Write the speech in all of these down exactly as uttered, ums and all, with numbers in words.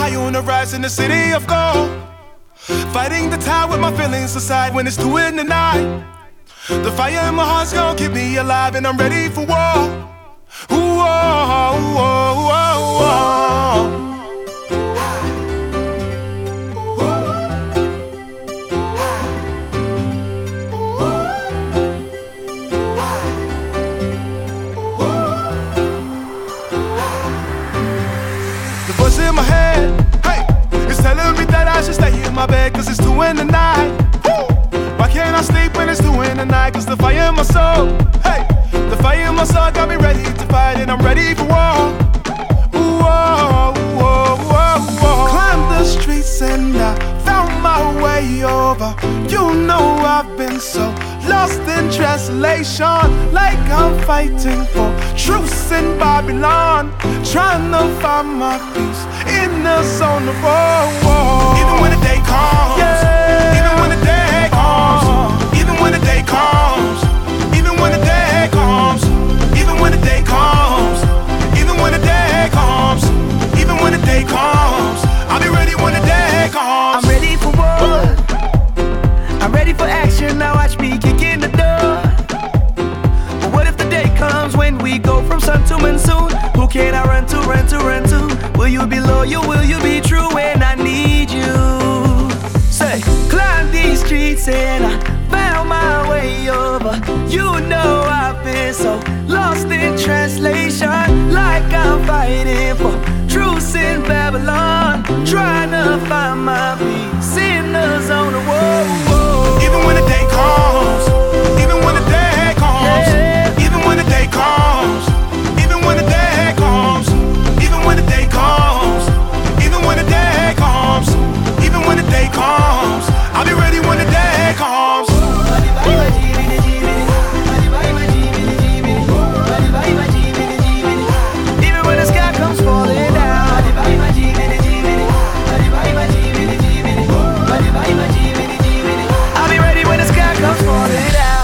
high on the rise in the city of gold. Fighting the tide with my feelings aside when it's two in the night. The fire in my heart's gonna keep me alive, and I'm ready for war. Ooh, oh, oh, oh, oh, oh. In my head, hey, it's telling me that I should stay in my bed, cause it's two in the night. Woo! Why can't I sleep when it's two in the night? Cause the fire in my soul, hey, the fire in my soul got me ready to fight, and I'm ready for war. Ooh, whoa, whoa, whoa, whoa. Climbed the streets and I found my way over. You know I've been so lost in translation, like I'm fighting for truce in Babylon, trying to find my peace in the zone of war. Even when the day comes, yeah. Even when the day comes, even when the day comes, even when the day comes, even when the day comes, even when the day comes, even when the day comes, I'll be ready when the day comes. I'm ready for war. I'm ready for action. Now watch me kick in the door. But what if the day comes when we go from sun to moon soon? Who can I run to, run to, run to? Will you be loyal? Will you be true when I need you? Say, climb these streets and I found my way over. You know I've been so lost in translation, like I'm fighting for truce in Babylon, trying to find my peace in the zone of war. Even when the day comes, even when the day comes, yeah. Even when the day comes, even when the day comes, even when the day comes, even when the day comes, even when the day comes, I'll be ready when the day comes. Even when the sky comes falling down, I'll be ready when the sky comes falling down.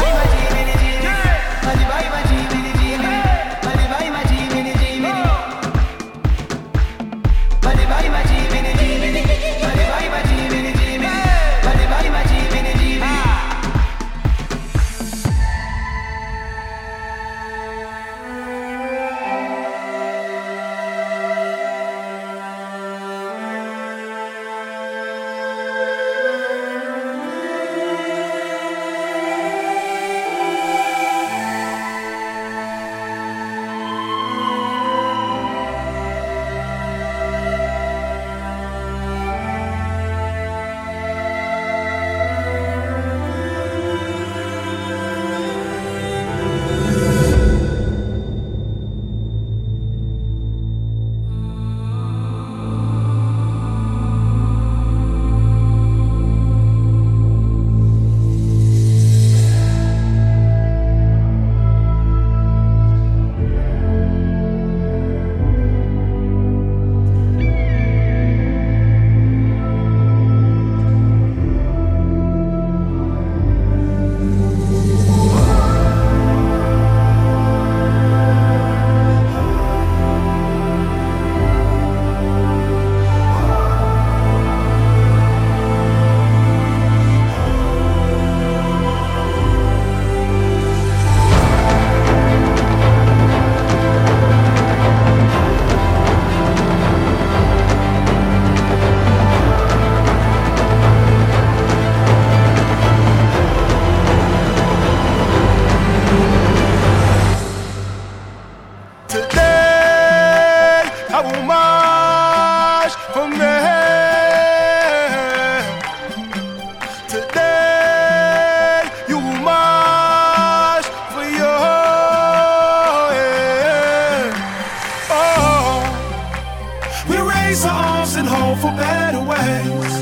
for better ways.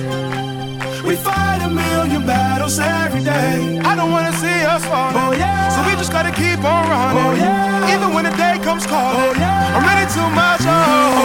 We fight a million battles every day. I don't wanna see us falling, oh, yeah. So we just gotta keep on running, oh, yeah. Even when the day comes calling, oh, yeah. I'm ready to march on.